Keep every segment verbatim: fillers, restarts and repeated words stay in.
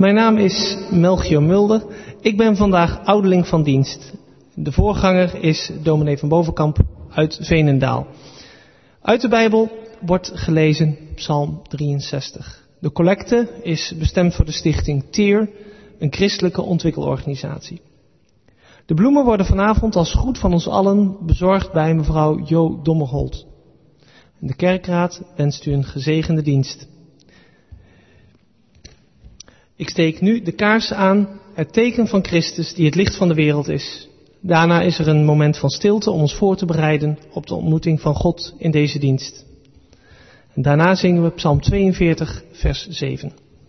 Mijn naam is Melchior Mulder. Ik ben vandaag ouderling van dienst. De voorganger is dominee van Bovenkamp uit Veenendaal. Uit de Bijbel wordt gelezen Psalm drieënzestig. De collecte is bestemd voor de stichting Tear, een christelijke ontwikkelorganisatie. De bloemen worden vanavond als goed van ons allen bezorgd bij mevrouw Jo Dommerholt. De kerkraad wenst u een gezegende dienst. Ik steek nu de kaars aan, het teken van Christus die het licht van de wereld is. Daarna is er een moment van stilte om ons voor te bereiden op de ontmoeting van God in deze dienst. En daarna zingen we Psalm tweeënveertig, vers zeven.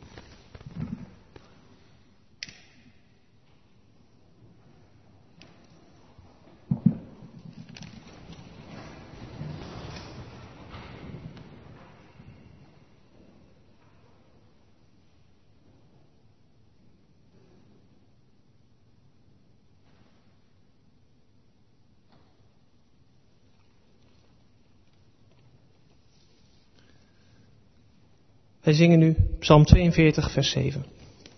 Wij zingen nu Psalm tweeënveertig, vers zeven.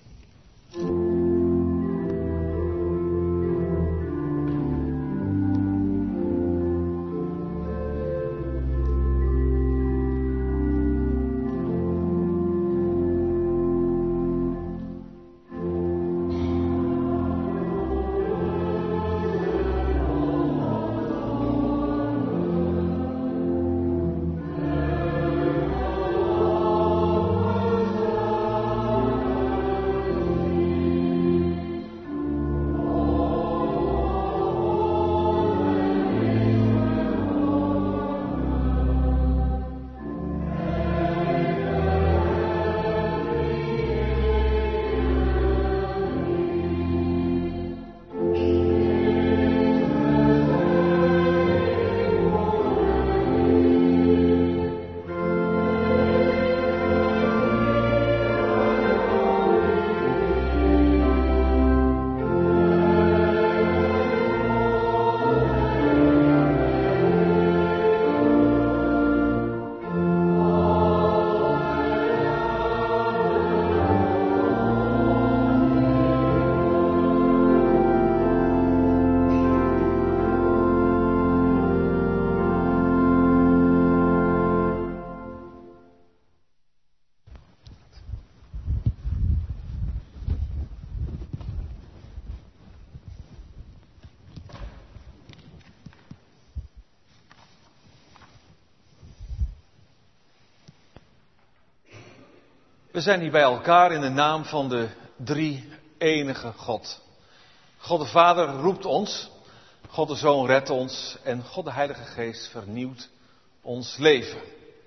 We zijn hier bij elkaar in de naam van de drie enige God. God de Vader roept ons, God de Zoon redt ons en God de Heilige Geest vernieuwt ons leven.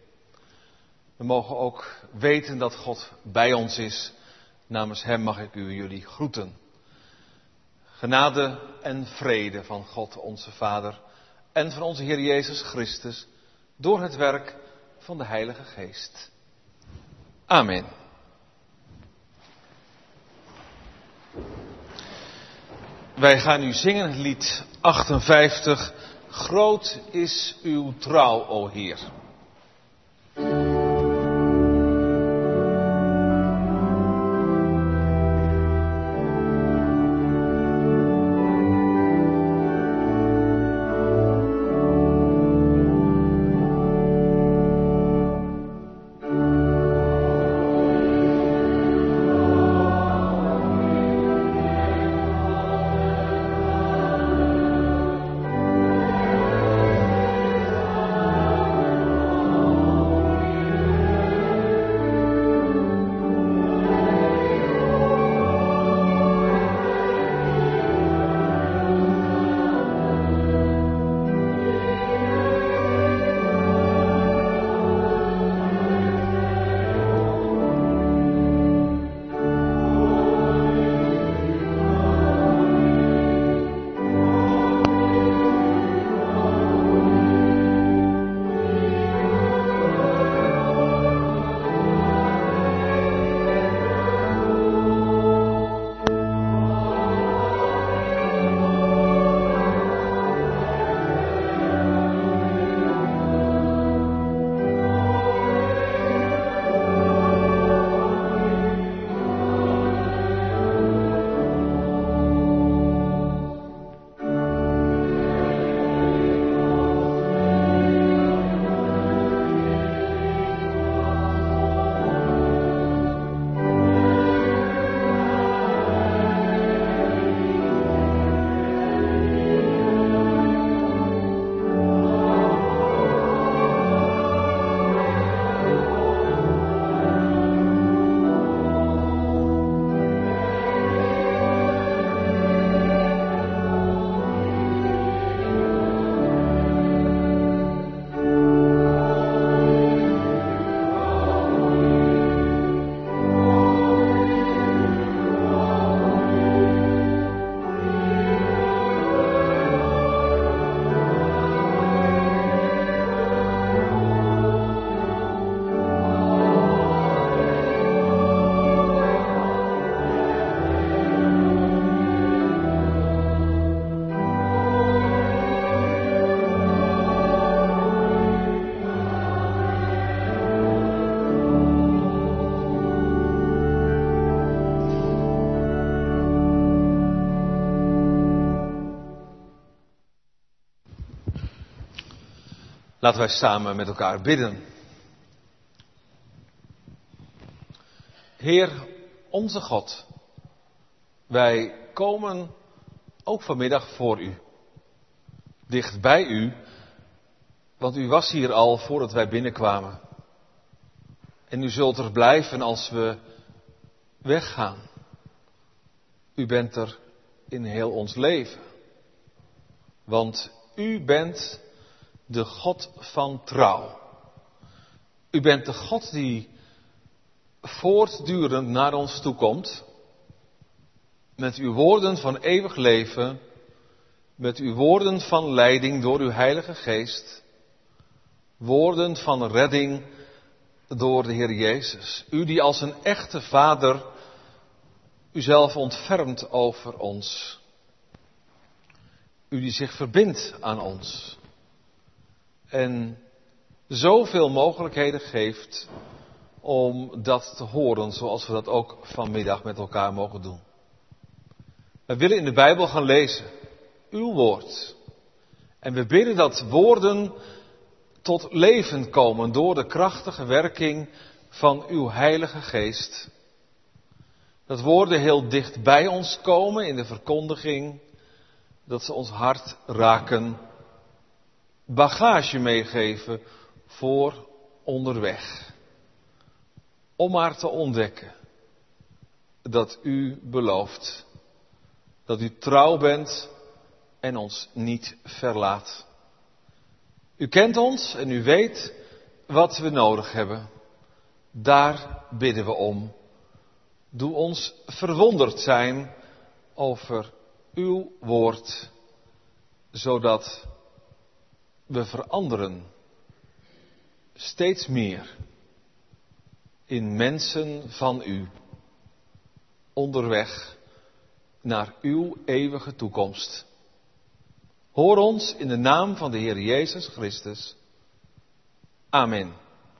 We mogen ook weten dat God bij ons is. Namens Hem mag ik u jullie groeten. Genade en vrede van God onze Vader en van onze Heer Jezus Christus door het werk van de Heilige Geest. Amen. Wij gaan nu zingen het lied achtenvijftig. Groot is uw trouw, o Heer. Amen. Laten wij samen met elkaar bidden. Heer, onze God, wij komen ook vanmiddag voor u. Dicht bij u, want u was hier al voordat wij binnenkwamen. En u zult er blijven als we weggaan. U bent er in heel ons leven. Want u bent de God van trouw. U bent de God die voortdurend naar ons toe komt. Met uw woorden van eeuwig leven. Met uw woorden van leiding door uw Heilige Geest. Woorden van redding door de Heer Jezus. U die als een echte vader uzelf ontfermt over ons. U die zich verbindt aan ons. En zoveel mogelijkheden geeft om dat te horen zoals we dat ook vanmiddag met elkaar mogen doen. We willen in de Bijbel gaan lezen. Uw woord. En we bidden dat woorden tot leven komen door de krachtige werking van uw Heilige Geest. Dat woorden heel dicht bij ons komen in de verkondiging. Dat ze ons hart raken. Bagage meegeven voor onderweg. Om maar te ontdekken dat u belooft. Dat u trouw bent en ons niet verlaat. U kent ons en u weet wat we nodig hebben. Daar bidden we om. Doe ons verwonderd zijn over uw woord, zodat we veranderen steeds meer in mensen van u, onderweg naar uw eeuwige toekomst. Hoor ons in de naam van de Heer Jezus Christus. Amen.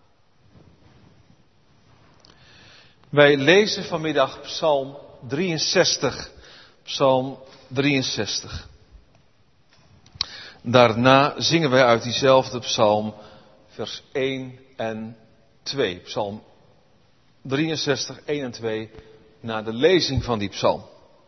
Wij lezen vanmiddag Psalm drieënzestig. Psalm drieënzestig. Daarna zingen wij uit diezelfde psalm vers één en twee. Psalm drieënzestig, één en twee, na de lezing van die psalm.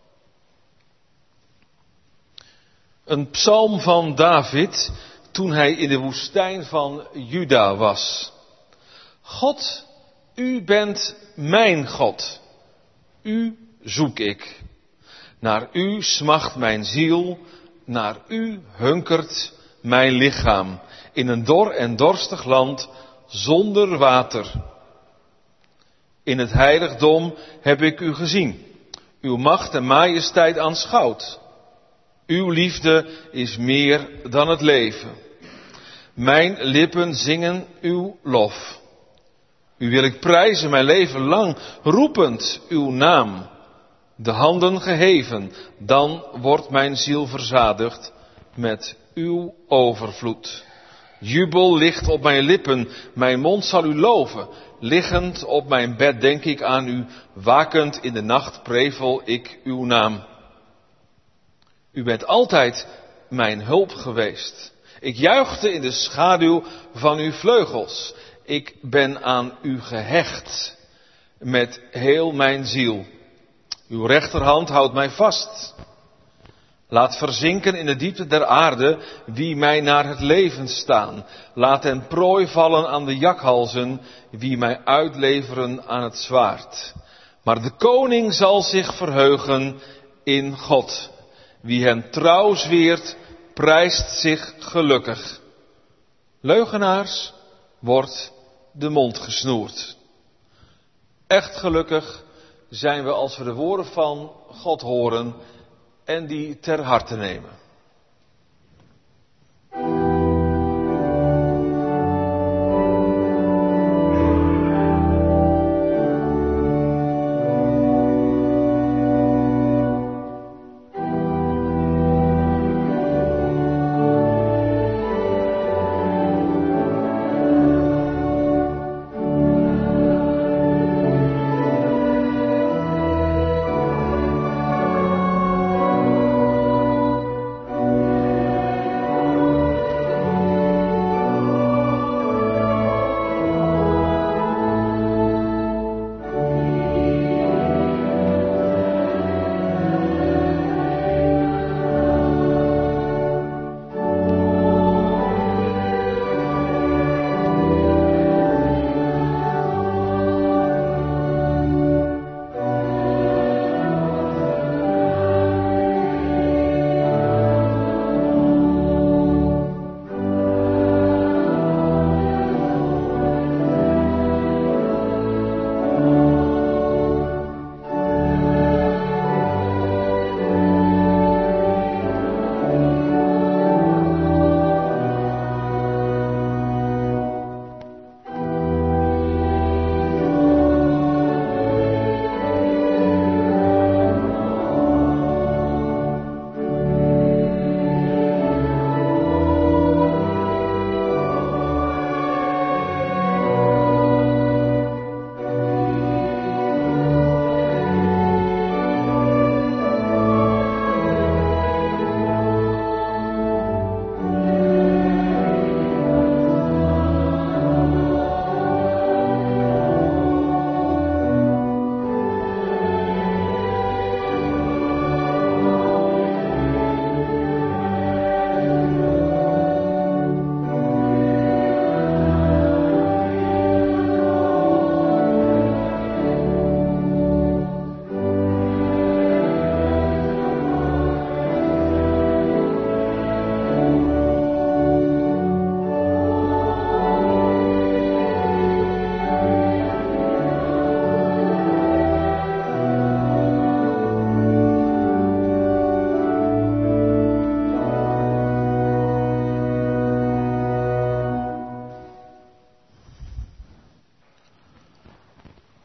Een psalm van David toen hij in de woestijn van Juda was. God, u bent mijn God. U zoek ik. Naar u smacht mijn ziel, naar u hunkert mijn lichaam. In een dor en dorstig land zonder water. In het heiligdom heb ik u gezien. Uw macht en majesteit aanschouwd. Uw liefde is meer dan het leven. Mijn lippen zingen uw lof. U wil ik prijzen mijn leven lang, roepend uw naam. De handen geheven, dan wordt mijn ziel verzadigd met uw overvloed. Jubel ligt op mijn lippen, mijn mond zal u loven. Liggend op mijn bed denk ik aan u, wakend in de nacht prevel ik uw naam. U bent altijd mijn hulp geweest. Ik juichte in de schaduw van uw vleugels. Ik ben aan u gehecht met heel mijn ziel. Uw rechterhand houdt mij vast. Laat verzinken in de diepte der aarde wie mij naar het leven staan. Laat ten prooi vallen aan de jakhalzen wie mij uitleveren aan het zwaard. Maar de koning zal zich verheugen in God. Wie hem trouw zweert, prijst zich gelukkig. Leugenaars wordt de mond gesnoerd. Echt gelukkig zijn we als we de woorden van God horen en die ter harte nemen.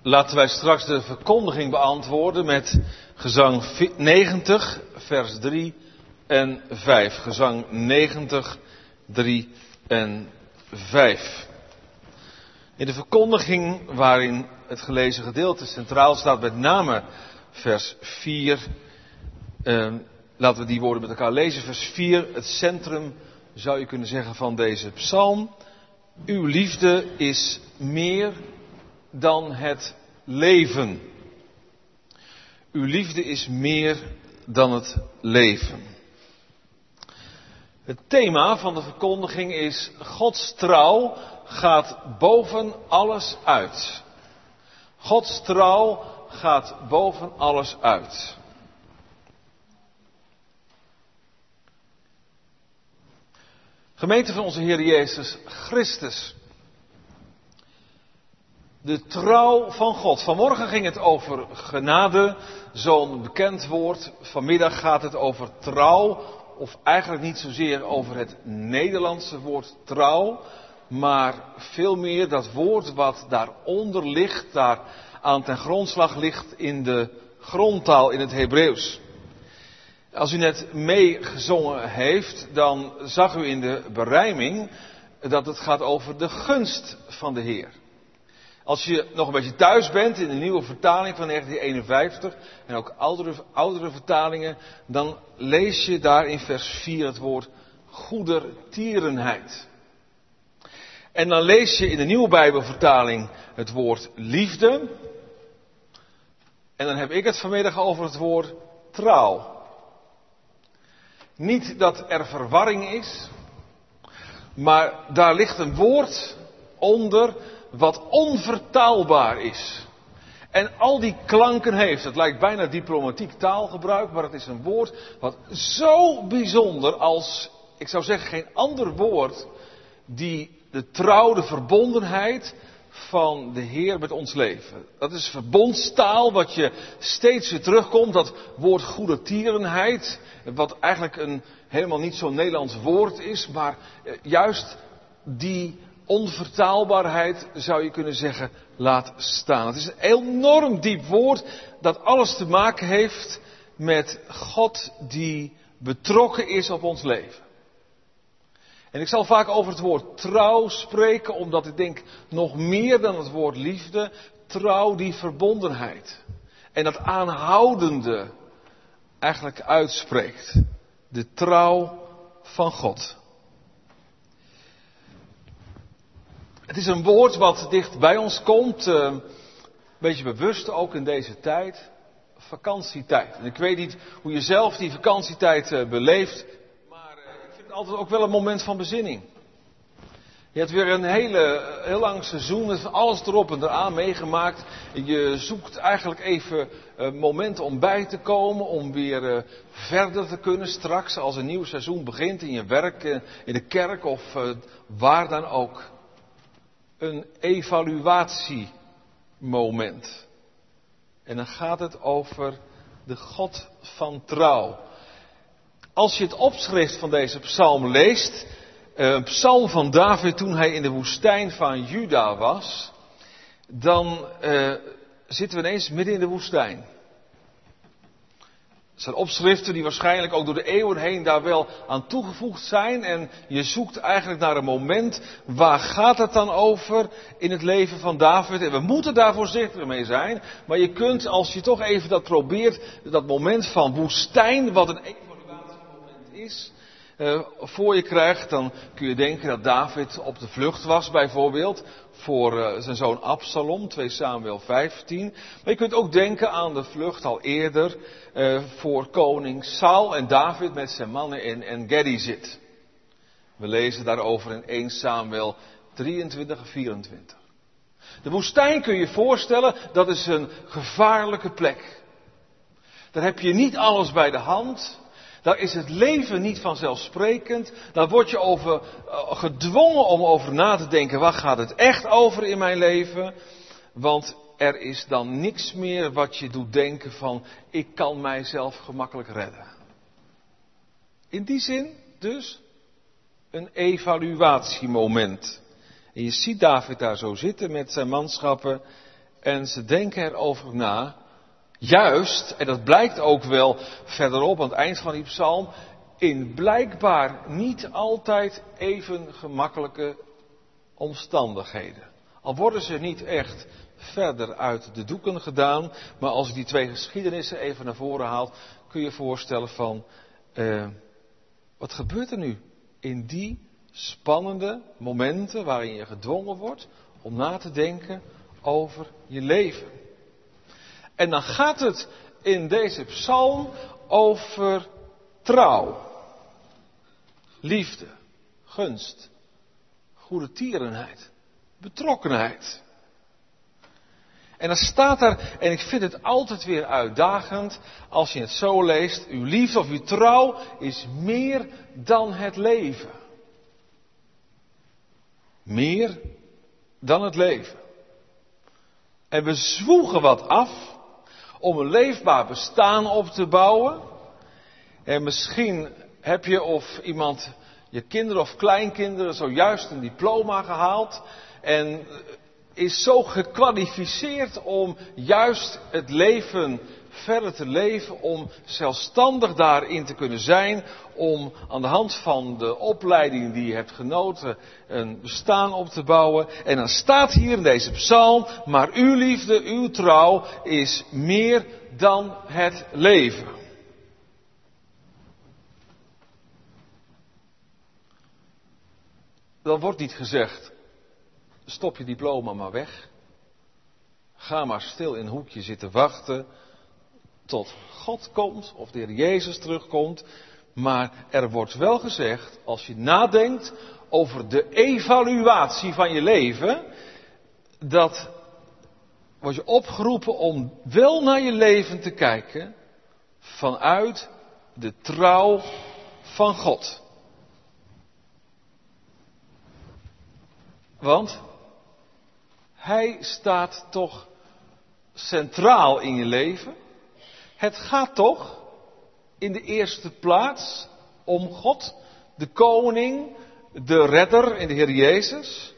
Laten wij straks de verkondiging beantwoorden met gezang negentig, vers drie en vijf. Gezang negentig, drie en vijf. In de verkondiging waarin het gelezen gedeelte centraal staat, met name vers vier. Eh, laten we die woorden met elkaar lezen. Vers vier, het centrum zou je kunnen zeggen van deze psalm. Uw liefde is meer dan het leven. Uw liefde is meer dan het leven. Het thema van de verkondiging is: Gods trouw gaat boven alles uit. Gods trouw gaat boven alles uit. Gemeente van onze Heer Jezus Christus. De trouw van God. Vanmorgen ging het over genade, zo'n bekend woord. Vanmiddag gaat het over trouw, of eigenlijk niet zozeer over het Nederlandse woord trouw, maar veel meer dat woord wat daaronder ligt, daar aan ten grondslag ligt in de grondtaal in het Hebreeuws. Als u net meegezongen heeft, dan zag u in de berijming dat het gaat over de gunst van de Heer. Als je nog een beetje thuis bent in de nieuwe vertaling van negentien eenenvijftig en ook oudere, oudere vertalingen, dan lees je daar in vers vier het woord goedertierenheid. En dan lees je in de nieuwe Bijbelvertaling het woord liefde. En dan heb ik het vanmiddag over het woord trouw. Niet dat er verwarring is, maar daar ligt een woord onder wat onvertaalbaar is. En al die klanken heeft. Het lijkt bijna diplomatiek taalgebruik, maar het is een woord wat zo bijzonder als, ik zou zeggen, geen ander woord die de trouw, de verbondenheid van de Heer met ons leven. Dat is verbondstaal wat je steeds weer terugkomt, dat woord goedertierenheid, wat eigenlijk een helemaal niet zo'n Nederlands woord is, maar juist die onvertaalbaarheid, zou je kunnen zeggen, laat staan. Het is een enorm diep woord dat alles te maken heeft met God die betrokken is op ons leven. En ik zal vaak over het woord trouw spreken, omdat ik denk nog meer dan het woord liefde, trouw die verbondenheid. En dat aanhoudende eigenlijk uitspreekt. De trouw van God. Het is een woord wat dicht bij ons komt, uh, een beetje bewust ook in deze tijd, vakantietijd. En ik weet niet hoe je zelf die vakantietijd uh, beleeft, maar uh, ik vind het altijd ook wel een moment van bezinning. Je hebt weer een hele, heel lang seizoen met alles erop en eraan meegemaakt. Je zoekt eigenlijk even uh, momenten om bij te komen, om weer uh, verder te kunnen straks als een nieuw seizoen begint in je werk, uh, in de kerk of uh, waar dan ook. Een evaluatiemoment. En dan gaat het over de God van trouw. Als je het opschrift van deze psalm leest, een psalm van David toen hij in de woestijn van Juda was, dan uh, zitten we ineens midden in de woestijn. Het zijn opschriften die waarschijnlijk ook door de eeuwen heen daar wel aan toegevoegd zijn. En je zoekt eigenlijk naar een moment, waar gaat het dan over in het leven van David? En we moeten daar voorzichtig mee zijn. Maar je kunt, als je toch even dat probeert, dat moment van woestijn, wat een evaluatiemoment is, uh, voor je krijgt, dan kun je denken dat David op de vlucht was bijvoorbeeld. Voor uh, zijn zoon Absalom, twee Samuel vijftien. Maar je kunt ook denken aan de vlucht al eerder uh, voor koning Saul en David met zijn mannen in En-Gedi zit. We lezen daarover in eerste Samuel drieëntwintig en vierentwintig. De woestijn kun je je voorstellen, dat is een gevaarlijke plek. Daar heb je niet alles bij de hand. Daar is het leven niet vanzelfsprekend. Daar word je over, uh, gedwongen om over na te denken. Waar gaat het echt over in mijn leven? Want er is dan niks meer wat je doet denken van, ik kan mijzelf gemakkelijk redden. In die zin dus een evaluatiemoment. En je ziet David daar zo zitten met zijn manschappen. En ze denken erover na, juist, en dat blijkt ook wel verderop aan het eind van die psalm, in blijkbaar niet altijd even gemakkelijke omstandigheden. Al worden ze niet echt verder uit de doeken gedaan, maar als ik die twee geschiedenissen even naar voren haal, kun je je voorstellen van, uh, wat gebeurt er nu in die spannende momenten waarin je gedwongen wordt om na te denken over je leven. En dan gaat het in deze psalm over trouw, liefde, gunst, goede tierenheid, betrokkenheid. En dan staat er, en ik vind het altijd weer uitdagend, als je het zo leest, uw liefde of uw trouw is meer dan het leven. Meer dan het leven. En we zwoegen wat af om een leefbaar bestaan op te bouwen. En misschien heb je of iemand, je kinderen of kleinkinderen, zojuist een diploma gehaald en is zo gekwalificeerd om juist het leven verder te leven, om zelfstandig daarin te kunnen zijn, om aan de hand van de opleiding die je hebt genoten een bestaan op te bouwen. En dan staat hier in deze psalm, maar uw liefde, uw trouw is meer dan het leven. Dan wordt niet gezegd, stop je diploma maar weg. Ga maar stil in een hoekje zitten wachten tot God komt of de Heer Jezus terugkomt. Maar er wordt wel gezegd, als je nadenkt over de evaluatie van je leven, dat word je opgeroepen om wel naar je leven te kijken vanuit de trouw van God. Want Hij staat toch centraal in je leven. Het gaat toch in de eerste plaats om God, de koning, de redder en de Heer Jezus.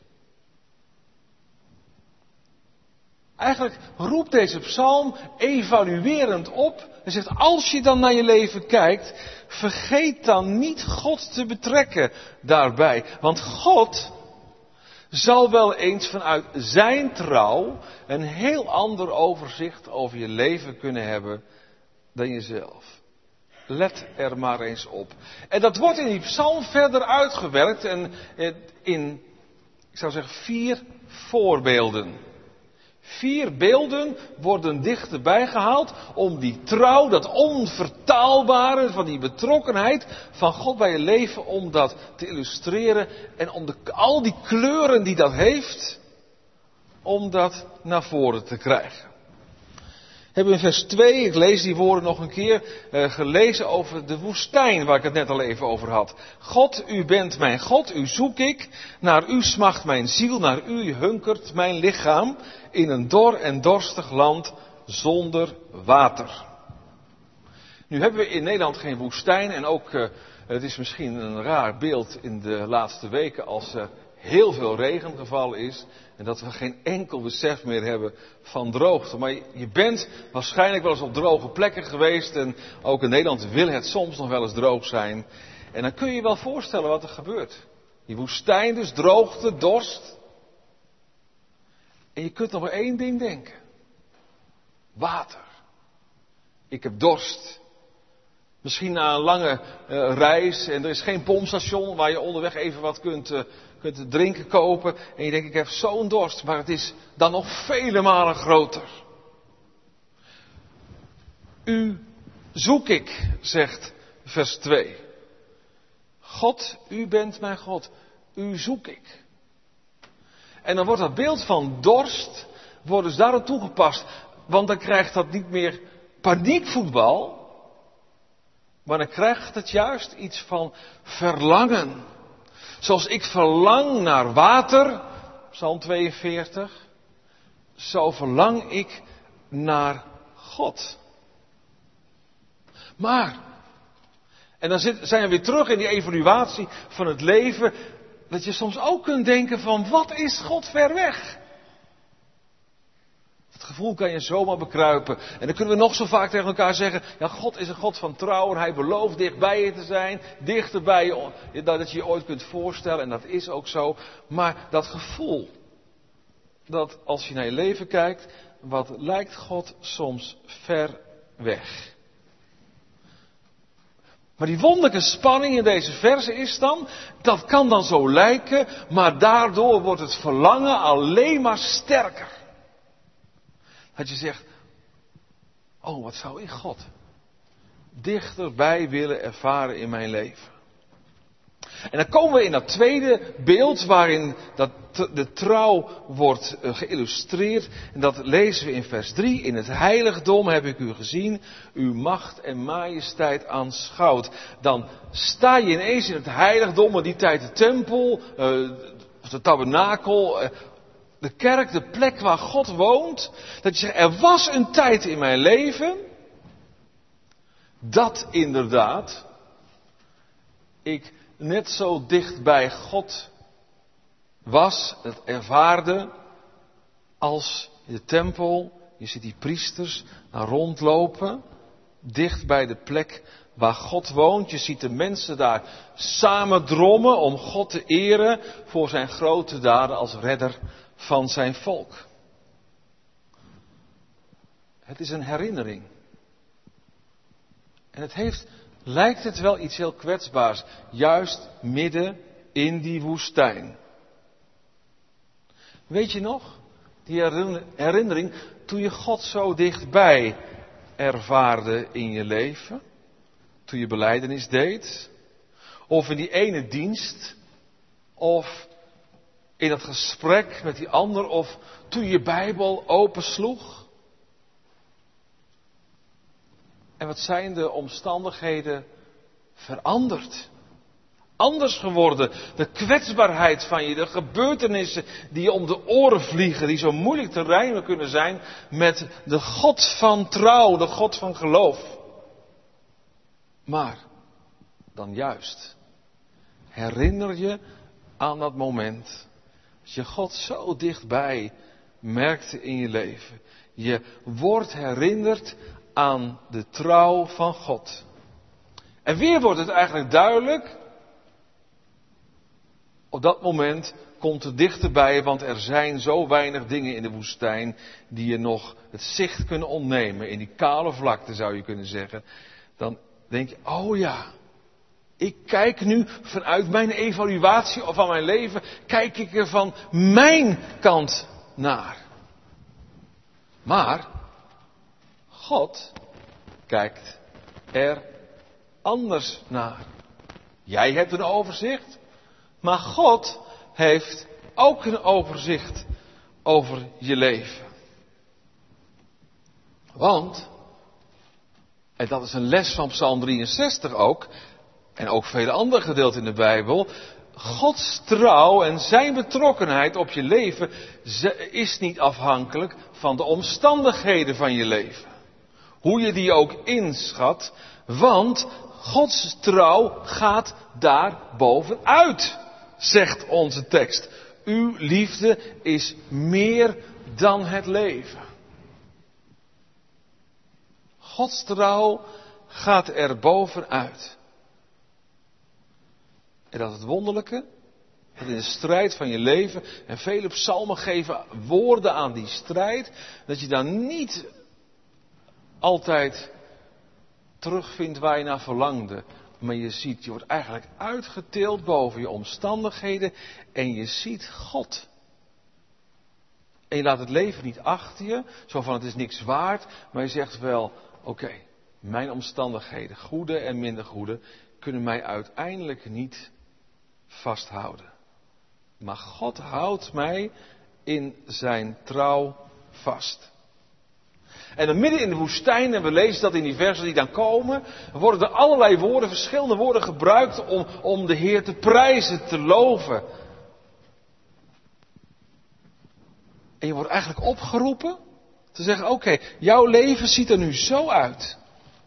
Eigenlijk roept deze psalm evaluerend op en zegt, als je dan naar je leven kijkt, vergeet dan niet God te betrekken daarbij. Want God zal wel eens vanuit zijn trouw een heel ander overzicht over je leven kunnen hebben dan jezelf. Let er maar eens op. En dat wordt in die psalm verder uitgewerkt en in, ik zou zeggen, vier voorbeelden. Vier beelden worden dichterbij gehaald om die trouw, dat onvertaalbare van die betrokkenheid van God bij je leven, om dat te illustreren en om de, al die kleuren die dat heeft, om dat naar voren te krijgen. We hebben in vers twee, ik lees die woorden nog een keer, uh, gelezen over de woestijn waar ik het net al even over had. God, u bent mijn God, u zoek ik, naar u smacht mijn ziel, naar u hunkert mijn lichaam in een dor en dorstig land zonder water. Nu hebben we in Nederland geen woestijn en ook, uh, het is misschien een raar beeld in de laatste weken als er heel veel regen gevallen is en dat we geen enkel besef meer hebben van droogte. Maar je bent waarschijnlijk wel eens op droge plekken geweest en ook in Nederland wil het soms nog wel eens droog zijn. En dan kun je je wel voorstellen wat er gebeurt. Die woestijn dus, droogte, dorst. En je kunt nog maar één ding denken. Water. Ik heb dorst. Misschien na een lange uh, reis en er is geen pompstation waar je onderweg even wat kunt, uh, kunt drinken kopen. En je denkt, ik heb zo'n dorst, maar het is dan nog vele malen groter. U zoek ik, zegt vers twee. God, u bent mijn God, u zoek ik. En dan wordt dat beeld van dorst, wordt dus daarop toegepast. Want dan krijgt dat niet meer paniekvoetbal. Maar dan krijgt het juist iets van verlangen. Zoals ik verlang naar water, Psalm tweeënveertig, zo verlang ik naar God. Maar, en dan zijn we weer terug in die evaluatie van het leven, dat je soms ook kunt denken van, wat is God ver weg? Het gevoel kan je zomaar bekruipen. En dan kunnen we nog zo vaak tegen elkaar zeggen, ja, God is een God van trouw en hij belooft dicht bij je te zijn. Dichter bij je dan dat je je ooit kunt voorstellen. En dat is ook zo. Maar dat gevoel, dat als je naar je leven kijkt, wat lijkt God soms ver weg. Maar die wonderlijke spanning in deze verse is dan, dat kan dan zo lijken, maar daardoor wordt het verlangen alleen maar sterker. Dat je zegt, oh, wat zou ik God dichterbij willen ervaren in mijn leven. En dan komen we in dat tweede beeld waarin dat de trouw wordt geïllustreerd. En dat lezen we in vers drie. In het heiligdom heb ik u gezien, uw macht en majesteit aanschouwd. Dan sta je ineens in het heiligdom, in die tijd de tempel, de tabernakel, de kerk, de plek waar God woont. Dat je zegt, er was een tijd in mijn leven dat inderdaad ik net zo dicht bij God was, het ervaarde, als in de tempel. Je ziet die priesters daar rondlopen, dicht bij de plek waar God woont. Je ziet de mensen daar samen drommen om God te eren voor zijn grote daden als redder van zijn volk. Het is een herinnering. En het heeft, lijkt het wel iets heel kwetsbaars, juist midden in die woestijn. Weet je nog, die herinnering, toen je God zo dichtbij ervaarde in je leven, toen je belijdenis deed, of in die ene dienst, of in dat gesprek met die ander, of toen je Bijbel opensloeg. En wat zijn de omstandigheden veranderd? Anders geworden. De kwetsbaarheid van je, de gebeurtenissen die je om de oren vliegen, die zo moeilijk te rijmen kunnen zijn met de God van trouw, de God van geloof. Maar, dan juist, herinner je aan dat moment, als je God zo dichtbij merkte in je leven. Je wordt herinnerd aan de trouw van God. En weer wordt het eigenlijk duidelijk. Op dat moment komt het dichterbij, want er zijn zo weinig dingen in de woestijn die je nog het zicht kunnen ontnemen. In die kale vlakte zou je kunnen zeggen. Dan denk je, oh ja, ik kijk nu vanuit mijn evaluatie van mijn leven, kijk ik er van mijn kant naar. Maar God kijkt er anders naar. Jij hebt een overzicht, maar God heeft ook een overzicht over je leven. Want, en dat is een les van Psalm drieënzestig ook, en ook vele andere gedeelten in de Bijbel, Gods trouw en zijn betrokkenheid op je leven is niet afhankelijk van de omstandigheden van je leven. Hoe je die ook inschat, want Gods trouw gaat daar bovenuit, zegt onze tekst. Uw liefde is meer dan het leven. Gods trouw gaat er bovenuit. En dat is het wonderlijke, dat in de strijd van je leven, en vele psalmen geven woorden aan die strijd, dat je dan niet altijd terugvindt waar je naar verlangde. Maar je ziet, je wordt eigenlijk uitgetild boven je omstandigheden en je ziet God. En je laat het leven niet achter je, zo van het is niks waard, maar je zegt wel, oké, okay, mijn omstandigheden, goede en minder goede, kunnen mij uiteindelijk niet vasthouden. Maar God houdt mij in zijn trouw vast. En dan midden in de woestijn, en we lezen dat in die versen die dan komen, worden er allerlei woorden, verschillende woorden gebruikt om, om de Heer te prijzen, te loven. En je wordt eigenlijk opgeroepen te zeggen, oké, okay, jouw leven ziet er nu zo uit.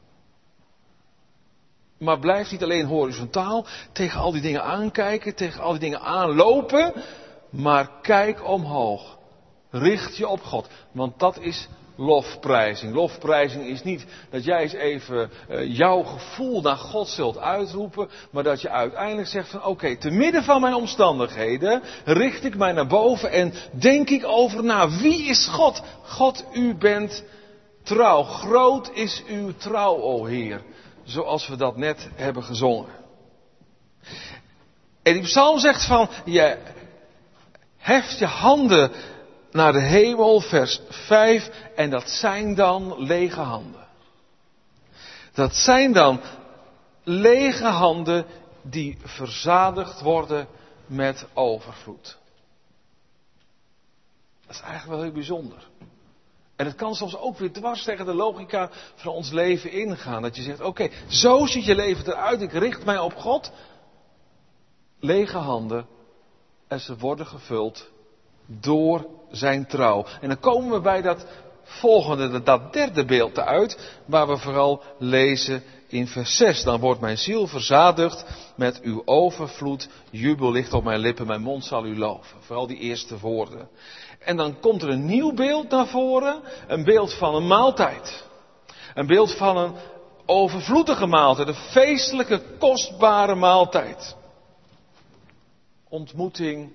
Maar blijf niet alleen horizontaal tegen al die dingen aankijken, tegen al die dingen aanlopen, maar kijk omhoog. Richt je op God, want dat is lofprijzing. Lofprijzing is niet dat jij eens even uh, jouw gevoel naar God zult uitroepen, maar dat je uiteindelijk zegt van oké, okay, te midden van mijn omstandigheden richt ik mij naar boven en denk ik over na. Wie is God? God, u bent trouw. Groot is uw trouw, o Heer. Zoals we dat net hebben gezongen. En die psalm zegt van, je heft je handen naar de hemel, vers vijf, en dat zijn dan lege handen. Dat zijn dan lege handen die verzadigd worden met overvloed. Dat is eigenlijk wel heel bijzonder. En het kan soms ook weer dwars tegen de logica van ons leven ingaan. Dat je zegt, oké, okay, zo ziet je leven eruit, ik richt mij op God. Lege handen en ze worden gevuld door zijn trouw. En dan komen we bij dat volgende, dat derde beeld uit, waar we vooral lezen in vers zes. Dan wordt mijn ziel verzadigd met uw overvloed, jubel ligt op mijn lippen, mijn mond zal u loven. Vooral die eerste woorden. En dan komt er een nieuw beeld naar voren, een beeld van een maaltijd. Een beeld van een overvloedige maaltijd, een feestelijke, kostbare maaltijd. Ontmoeting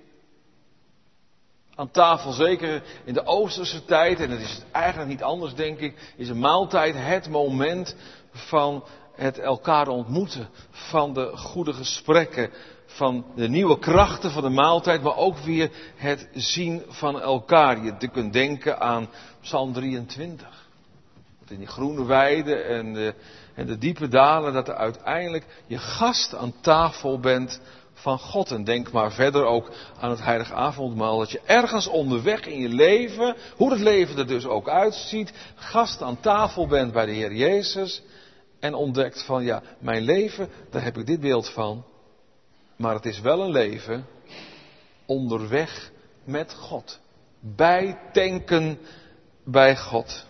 aan tafel, zeker in de Oosterse tijd, en het is eigenlijk niet anders denk ik, is een maaltijd het moment van het elkaar ontmoeten, van de goede gesprekken, van de nieuwe krachten van de maaltijd, maar ook weer het zien van elkaar. Je kunt denken aan Psalm drieëntwintig. Dat in die groene weiden en de, en de diepe dalen, dat er uiteindelijk je gast aan tafel bent van God. En denk maar verder ook aan het heilige avondmaal. Dat je ergens onderweg in je leven, hoe het leven er dus ook uitziet, gast aan tafel bent bij de Heer Jezus. En ontdekt van ja, mijn leven, daar heb ik dit beeld van. Maar het is wel een leven onderweg met God. Bijtanken bij God.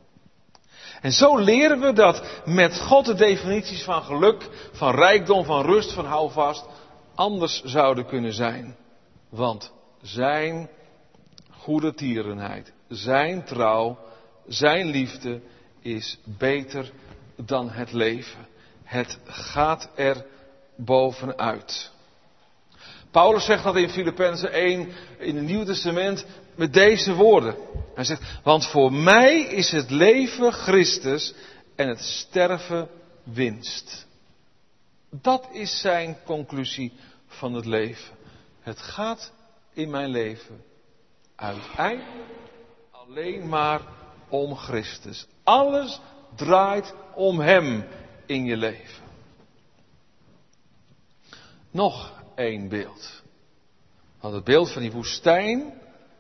En zo leren we dat met God de definities van geluk, van rijkdom, van rust, van houvast anders zouden kunnen zijn. Want zijn goede tierenheid, zijn trouw, zijn liefde is beter dan het leven. Het gaat er bovenuit. Paulus zegt dat in Filippenzen één in het Nieuwe Testament met deze woorden. Hij zegt, want voor mij is het leven Christus en het sterven winst. Dat is zijn conclusie van het leven. Het gaat in mijn leven uiteindelijk alleen maar om Christus. Alles draait om Hem in je leven. Nog één beeld. We hadden het beeld van die woestijn.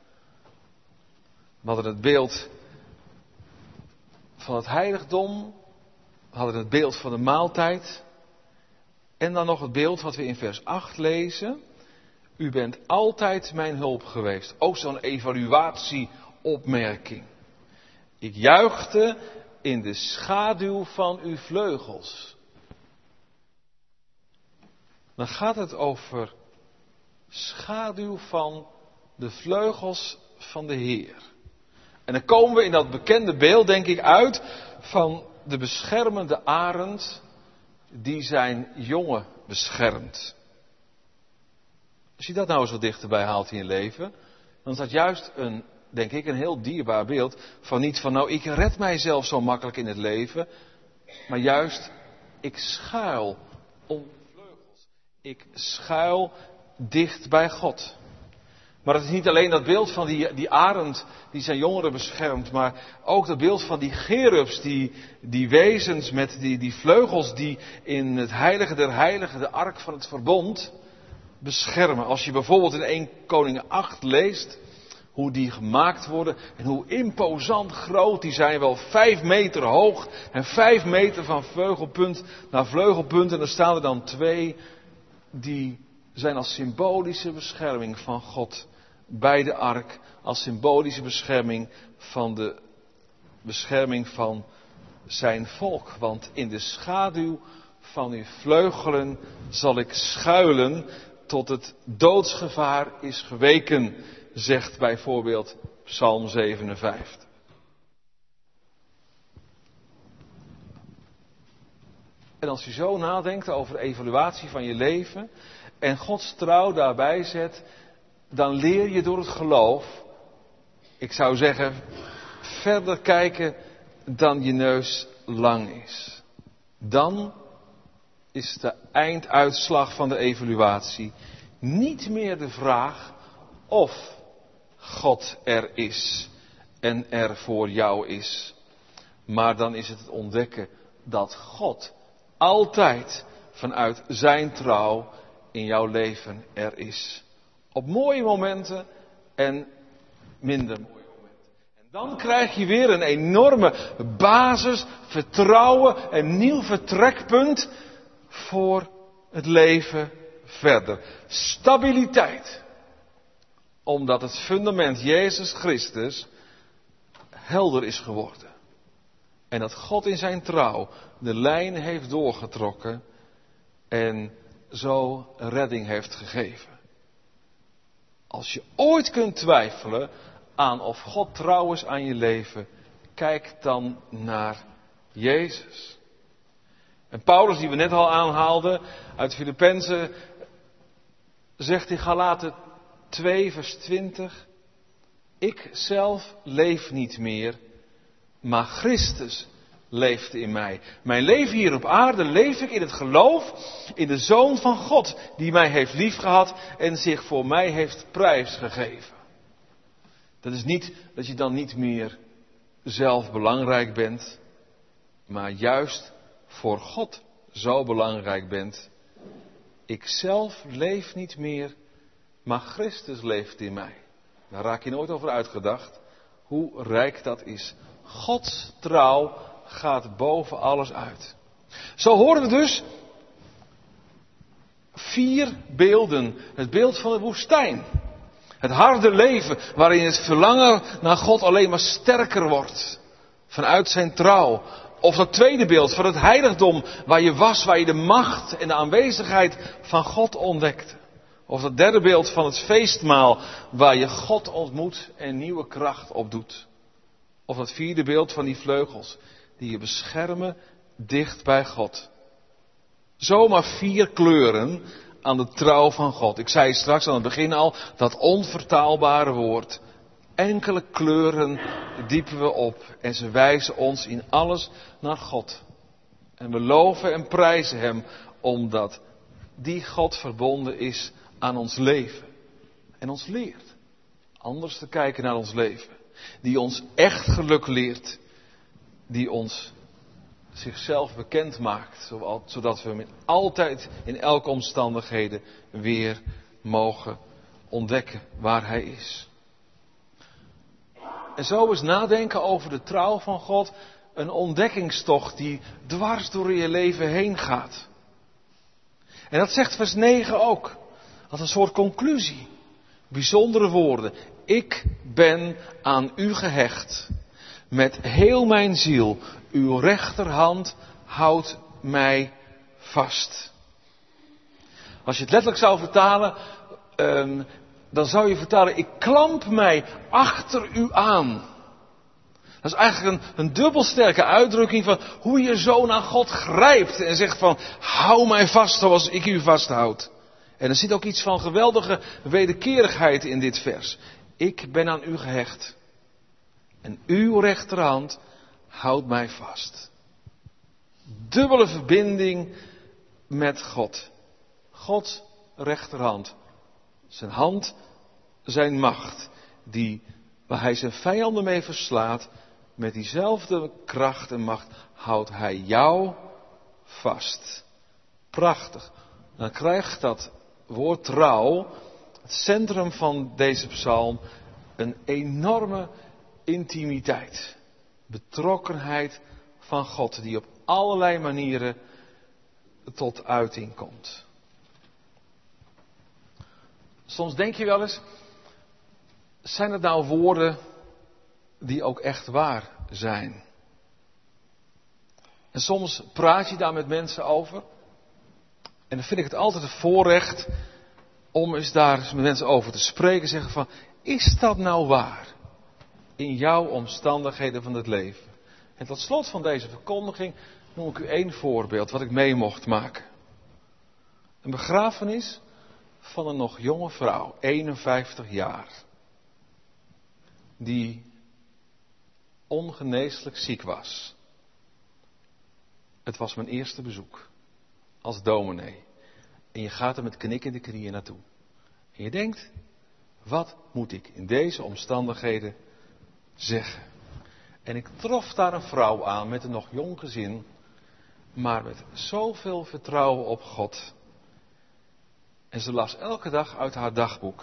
We hadden het beeld van het heiligdom. We hadden het beeld van de maaltijd. En dan nog het beeld wat we in vers acht lezen. U bent altijd mijn hulp geweest. Ook zo'n evaluatieopmerking. Ik juichte in de schaduw van uw vleugels. Dan gaat het over schaduw van de vleugels van de Heer. En dan komen we in dat bekende beeld, denk ik, uit van de beschermende arend die zijn jongen beschermt. Als je dat nou eens wat dichterbij haalt in je leven, dan is dat juist een, denk ik, een heel dierbaar beeld van niet van nou, ik red mijzelf zo makkelijk in het leven, maar juist, ik schuil om de vleugels. Ik schuil dicht bij God. Maar het is niet alleen dat beeld van die, die arend die zijn jongeren beschermt, maar ook dat beeld van die cherubs, die, die wezens met die, die vleugels die in het heilige der heiligen, de ark van het verbond, beschermen. Als je bijvoorbeeld in Eerste Koningen acht leest hoe die gemaakt worden en hoe imposant groot die zijn, wel vijf meter hoog en vijf meter van vleugelpunt naar vleugelpunt. En er staan er dan twee die zijn als symbolische bescherming van God bij de ark, als symbolische bescherming van de bescherming van zijn volk. Want in de schaduw van uw vleugelen zal ik schuilen tot het doodsgevaar is geweken, zegt bijvoorbeeld Psalm zevenenvijftig. En als je zo nadenkt over de evaluatie van je leven en Gods trouw daarbij zet, dan leer je door het geloof, ik zou zeggen, verder kijken dan je neus lang is. Dan is de einduitslag van de evaluatie niet meer de vraag of God er is en er voor jou is. Maar dan is het het ontdekken dat God altijd vanuit zijn trouw in jouw leven er is. Op mooie momenten en minder mooie momenten. En dan krijg je weer een enorme basis, vertrouwen, een nieuw vertrekpunt voor het leven verder. Stabiliteit. Omdat het fundament Jezus Christus helder is geworden. En dat God in zijn trouw de lijn heeft doorgetrokken en zo redding heeft gegeven. Als je ooit kunt twijfelen aan of God trouw is aan je leven, kijk dan naar Jezus. En Paulus, die we net al aanhaalden, uit Filippenzen, zegt in Galaten twee vers twintig, ik zelf leef niet meer, maar Christus leeft in mij. Mijn leven hier op aarde leef ik in het geloof in de Zoon van God, die mij heeft liefgehad en zich voor mij heeft prijsgegeven. Dat is niet dat je dan niet meer zelf belangrijk bent, maar juist voor God zo belangrijk bent. Ik zelf leef niet meer, maar Christus leeft in mij. Daar raak je nooit over uitgedacht hoe rijk dat is. Gods trouw gaat boven alles uit. Zo horen we dus vier beelden. Het beeld van de woestijn. Het harde leven waarin het verlangen naar God alleen maar sterker wordt. Vanuit zijn trouw. Of dat tweede beeld van het heiligdom waar je was, waar je de macht en de aanwezigheid van God ontdekte. Of dat derde beeld van het feestmaal waar je God ontmoet en nieuwe kracht opdoet. Of dat vierde beeld van die vleugels die je beschermen dicht bij God. Zomaar vier kleuren aan de trouw van God. Ik zei straks aan het begin al, dat onvertaalbare woord. Enkele kleuren diepen we op en ze wijzen ons in alles naar God. En we loven en prijzen Hem omdat die God verbonden is aan ons leven. En ons leert anders te kijken naar ons leven. Die ons echt geluk leert. Die ons zichzelf bekend maakt. Zodat we hem altijd in elke omstandigheden weer mogen ontdekken waar Hij is. En zo is nadenken over de trouw van God een ontdekkingstocht die dwars door je leven heen gaat. En dat zegt vers negen ook. Als een soort conclusie. Bijzondere woorden. Ik ben aan u gehecht. Met heel mijn ziel. Uw rechterhand houdt mij vast. Als je het letterlijk zou vertalen. Um, dan zou je vertalen. Ik klamp mij achter u aan. Dat is eigenlijk een, een dubbelsterke uitdrukking van hoe je zo naar God grijpt. En zegt van hou mij vast zoals ik u vasthoud. En er zit ook iets van geweldige wederkerigheid in dit vers. Ik ben aan u gehecht. En uw rechterhand houdt mij vast. Dubbele verbinding met God. Gods rechterhand. Zijn hand, zijn macht. Die, waar hij zijn vijanden mee verslaat. Met diezelfde kracht en macht houdt hij jou vast. Prachtig. Dan krijgt dat woord trouw, het centrum van deze psalm, een enorme intimiteit. Betrokkenheid van God die op allerlei manieren tot uiting komt. Soms denk je wel eens, zijn het nou woorden die ook echt waar zijn? En soms praat je daar met mensen over. En dan vind ik het altijd een voorrecht om eens daar met mensen over te spreken. Zeggen van, is dat nou waar? in jouw omstandigheden van het leven. En tot slot van deze verkondiging noem ik u één voorbeeld wat ik mee mocht maken. Een begrafenis van een nog jonge vrouw, eenenvijftig jaar. Die ongeneeslijk ziek was. Het was mijn eerste bezoek als dominee. En je gaat er met knikkende knieën naartoe. En je denkt, wat moet ik in deze omstandigheden zeggen? En ik trof daar een vrouw aan met een nog jong gezin, maar met zoveel vertrouwen op God. En ze las elke dag uit haar dagboek.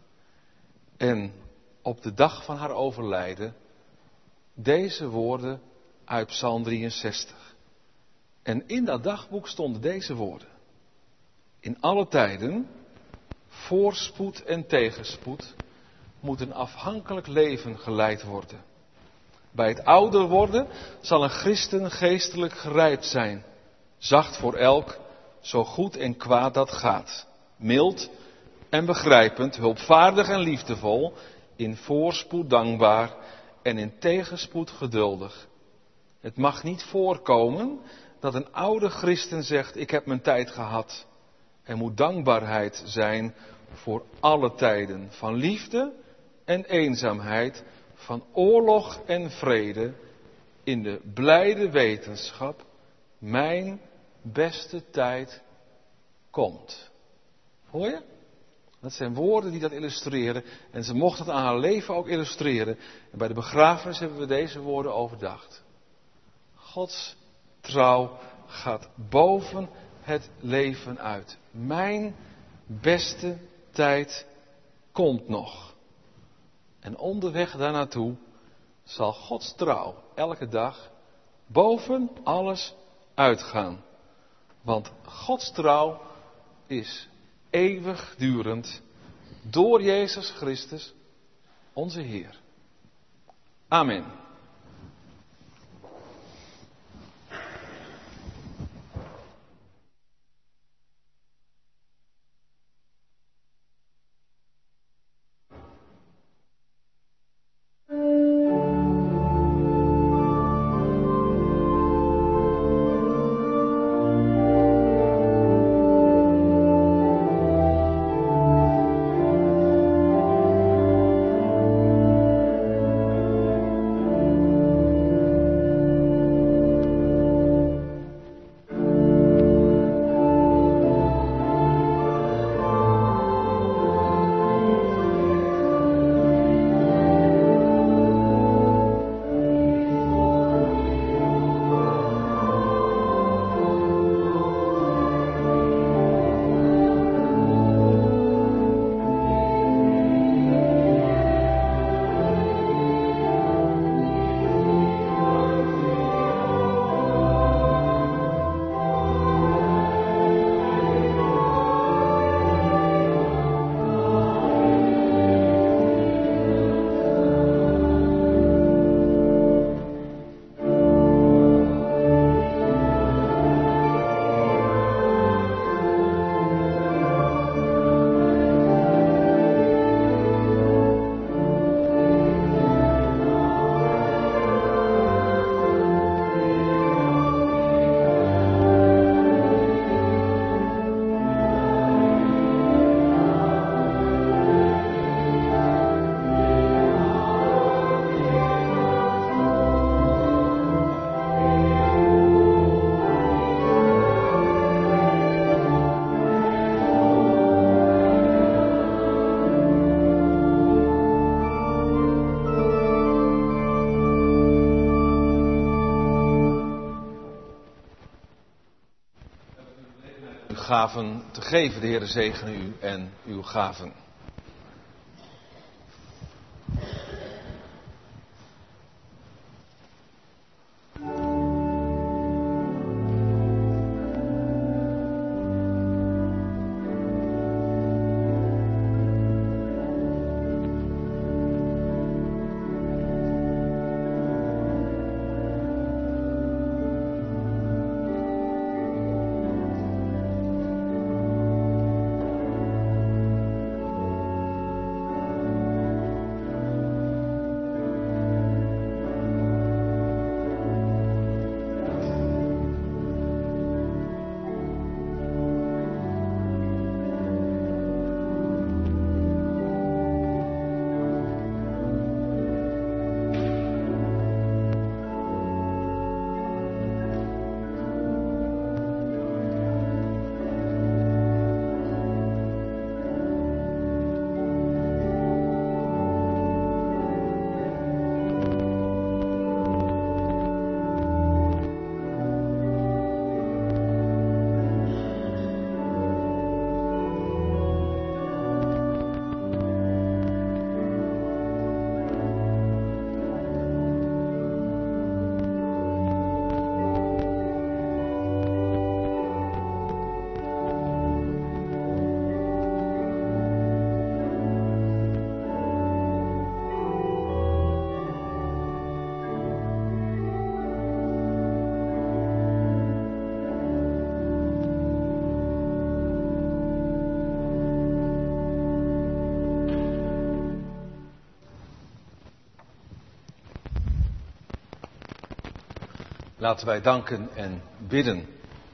En op de dag van haar overlijden deze woorden uit Psalm drieënzestig. En in dat dagboek stonden deze woorden. In alle tijden, voorspoed en tegenspoed, moet een afhankelijk leven geleid worden. Bij het ouder worden zal een christen geestelijk gerijpt zijn. Zacht voor elk, zo goed en kwaad dat gaat. Mild en begrijpend, hulpvaardig en liefdevol, in voorspoed dankbaar en in tegenspoed geduldig. Het mag niet voorkomen dat een oude christen zegt, ik heb mijn tijd gehad. Er moet dankbaarheid zijn voor alle tijden, van liefde en eenzaamheid, van oorlog en vrede, in de blijde wetenschap, mijn beste tijd komt. Hoor je? Dat zijn woorden die dat illustreren en ze mocht het aan haar leven ook illustreren. En bij de begrafenis hebben we deze woorden overdacht. Gods trouw gaat boven het leven uit. Mijn beste tijd komt nog. En onderweg daarnaartoe zal Gods trouw elke dag boven alles uitgaan. Want Gods trouw is eeuwigdurend door Jezus Christus, onze Heer. Amen. Gaven te geven. De Heere zegene u en uw gaven. Laten wij danken en bidden.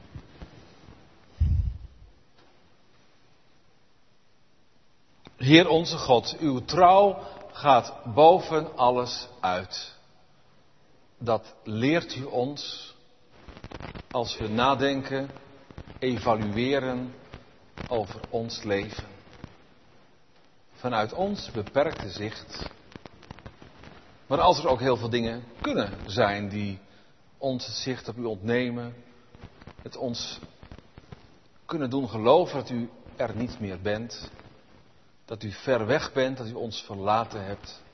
Heer onze God, uw trouw gaat boven alles uit. Dat leert u ons als we nadenken, evalueren over ons leven. Vanuit ons beperkte zicht. Maar als er ook heel veel dingen kunnen zijn die ons het zicht op u ontnemen, het ons kunnen doen geloven dat u er niet meer bent, dat u ver weg bent, dat u ons verlaten hebt.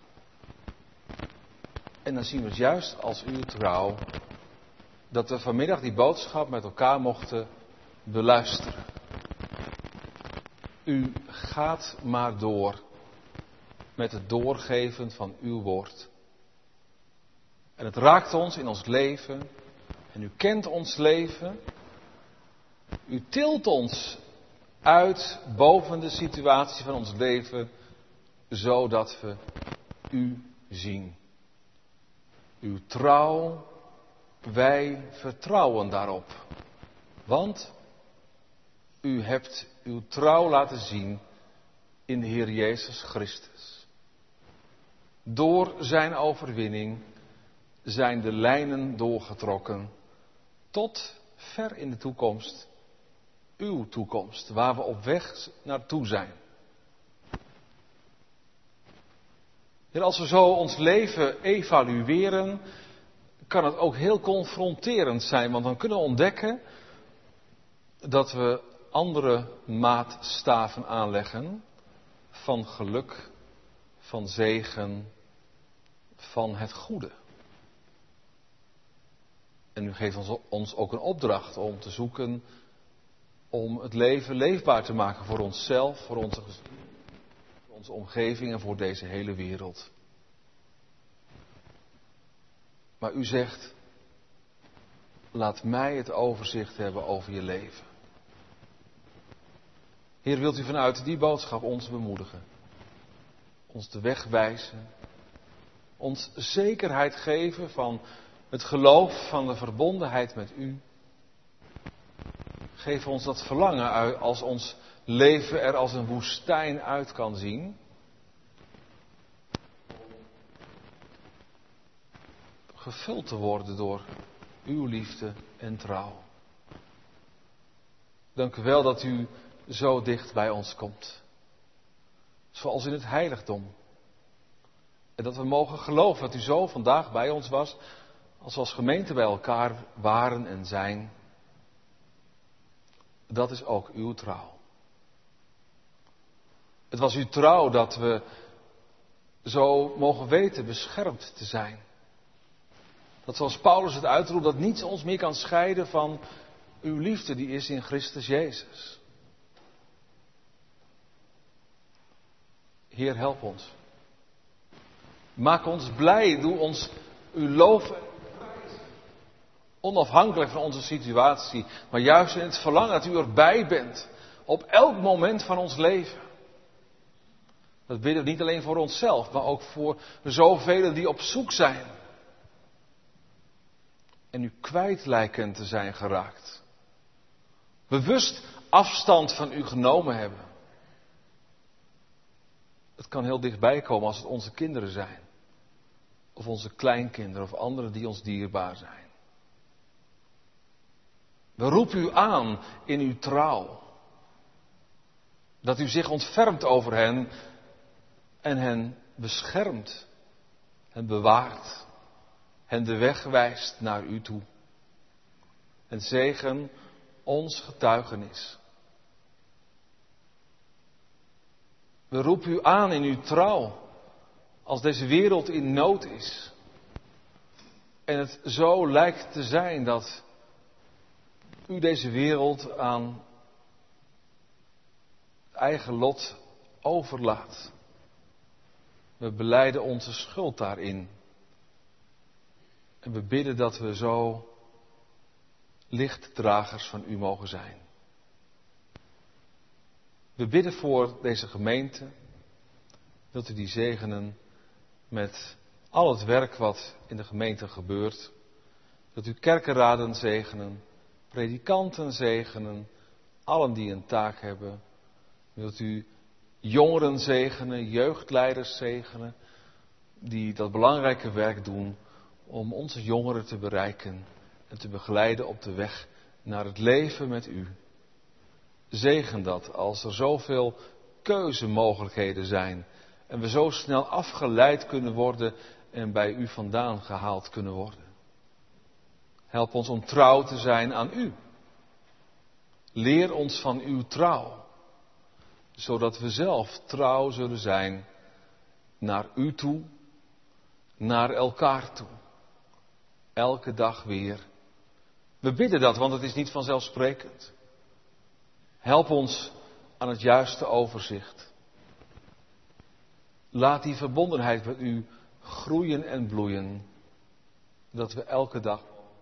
En dan zien we het juist als uw trouw, dat we vanmiddag die boodschap met elkaar mochten beluisteren. U gaat maar door met het doorgeven van uw woord. En het raakt ons in ons leven. En u kent ons leven. U tilt ons uit boven de situatie van ons leven, zodat we u zien. Uw trouw, wij vertrouwen daarop. Want u hebt uw trouw laten zien in de Heer Jezus Christus. Door zijn overwinning zijn de lijnen doorgetrokken tot ver in de toekomst, uw toekomst, waar we op weg naartoe zijn. Heer, als we zo ons leven evalueren, kan het ook heel confronterend zijn, want dan kunnen we ontdekken dat we andere maatstaven aanleggen van geluk, van zegen, van het goede. En u geeft ons, ons ook een opdracht om te zoeken om het leven leefbaar te maken voor onszelf, voor onze gezin, voor onze omgeving en voor deze hele wereld. Maar u zegt, laat mij het overzicht hebben over je leven. Heer, wilt u vanuit die boodschap ons bemoedigen, ons de weg wijzen, ons zekerheid geven van het geloof van de verbondenheid met u. Geef ons dat verlangen uit als ons leven er als een woestijn uit kan zien. Gevuld te worden door uw liefde en trouw. Dank u wel dat u zo dicht bij ons komt. Zoals in het heiligdom. En dat we mogen geloven dat u zo vandaag bij ons was, als we als gemeente bij elkaar waren en zijn. Dat is ook uw trouw. Het was uw trouw dat we zo mogen weten beschermd te zijn. Dat zoals Paulus het uitroept, dat niets ons meer kan scheiden van uw liefde die is in Christus Jezus. Heer, help ons. Maak ons blij, doe ons uw lof en prijs. Onafhankelijk van onze situatie, maar juist in het verlangen dat u erbij bent. Op elk moment van ons leven. Dat bidden we niet alleen voor onszelf, maar ook voor zoveel die op zoek zijn. En u kwijt lijken te zijn geraakt. Bewust afstand van u genomen hebben. Het kan heel dichtbij komen als het onze kinderen zijn. Of onze kleinkinderen of anderen die ons dierbaar zijn. We roepen u aan in uw trouw. Dat u zich ontfermt over hen en hen beschermt en bewaart. Hen de weg wijst naar u toe. En zegen ons getuigenis. We roepen u aan in uw trouw. Als deze wereld in nood is. En het zo lijkt te zijn dat u deze wereld aan eigen lot overlaat. We belijden onze schuld daarin. En we bidden dat we zo lichtdragers van u mogen zijn. We bidden voor deze gemeente. Wilt u die zegenen met al het werk wat in de gemeente gebeurt. Wilt u kerkenraden zegenen, predikanten zegenen, allen die een taak hebben. Wilt u jongeren zegenen, jeugdleiders zegenen, die dat belangrijke werk doen om onze jongeren te bereiken en te begeleiden op de weg naar het leven met u. Zegen dat als er zoveel keuzemogelijkheden zijn en we zo snel afgeleid kunnen worden en bij u vandaan gehaald kunnen worden. Help ons om trouw te zijn aan u. Leer ons van uw trouw, zodat we zelf trouw zullen zijn naar u toe, naar elkaar toe. Elke dag weer. We bidden dat, want het is niet vanzelfsprekend. Help ons aan het juiste overzicht. Laat die verbondenheid met u groeien en bloeien, dat we elke dag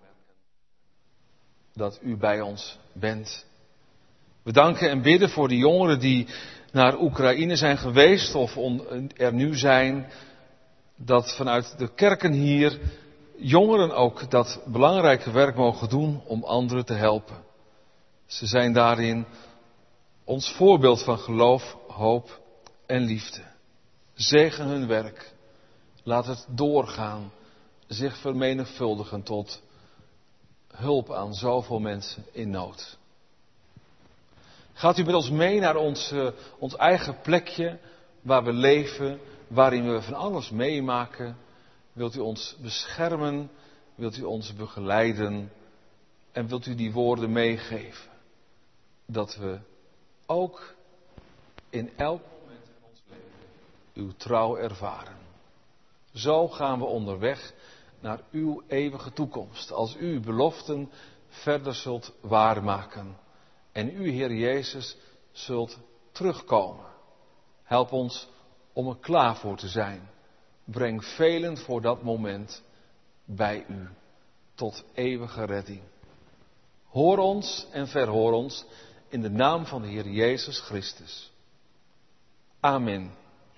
dat u bij ons bent. We danken en bidden voor de jongeren die naar Oekraïne zijn geweest of er nu zijn, dat vanuit de kerken hier jongeren ook dat belangrijke werk mogen doen om anderen te helpen. Ze zijn daarin ons voorbeeld van geloof, hoop en liefde. Zegen hun werk. Laat het doorgaan, zich vermenigvuldigen tot hulp aan zoveel mensen in nood. Gaat u met ons mee naar ons, uh, ons eigen plekje waar we leven, waarin we van alles meemaken. Wilt u ons beschermen, wilt u ons begeleiden en wilt u die woorden meegeven. Dat we ook in elk moment in ons leven uw trouw ervaren. Zo gaan we onderweg naar uw eeuwige toekomst, als u uw beloften verder zult waarmaken. En u, Heer Jezus, zult terugkomen. Help ons om er klaar voor te zijn. Breng velen voor dat moment bij u, tot eeuwige redding. Hoor ons en verhoor ons in de naam van de Heer Jezus Christus. Amen.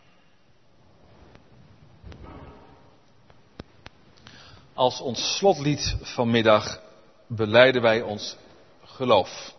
Als ons slotlied vanmiddag belijden wij ons geloof.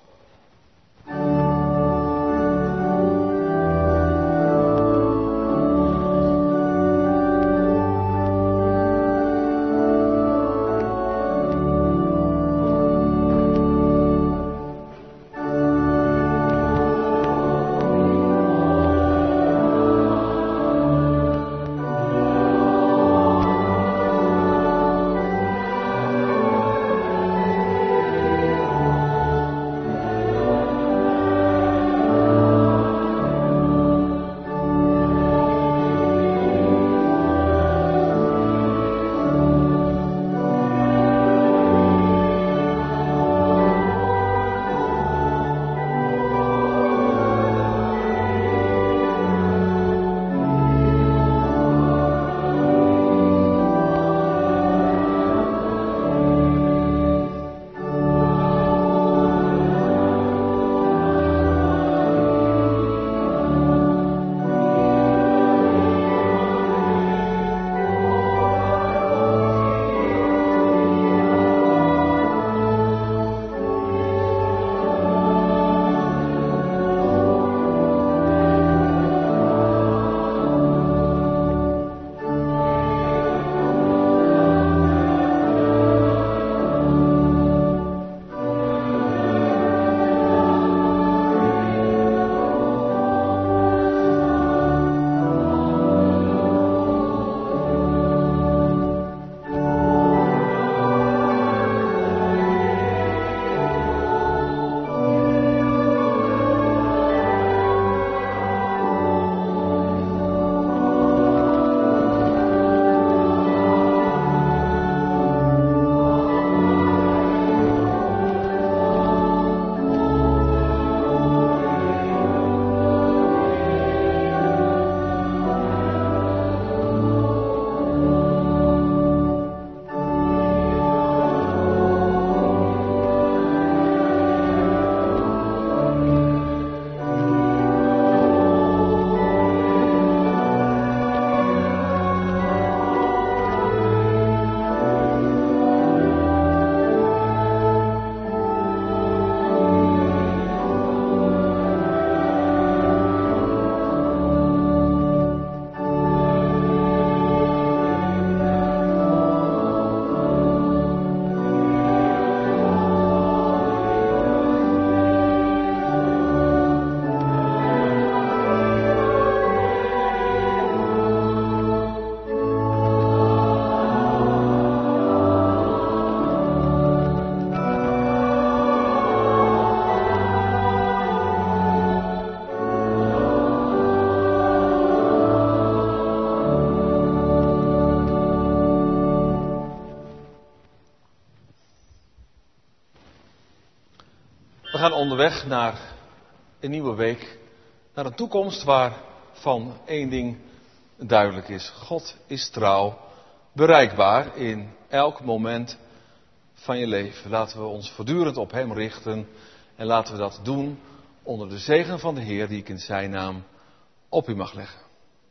gaan onderweg naar een nieuwe week. Naar een toekomst waarvan één ding duidelijk is. God is trouw, bereikbaar in elk moment van je leven. Laten we ons voortdurend op Hem richten. En laten we dat doen onder de zegen van de Heer die ik in zijn naam op u mag leggen.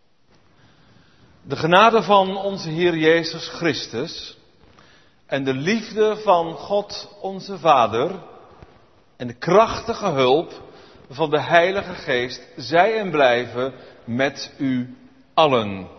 De genade van onze Heer Jezus Christus en de liefde van God onze Vader en de krachtige hulp van de Heilige Geest zij en blijven met u allen.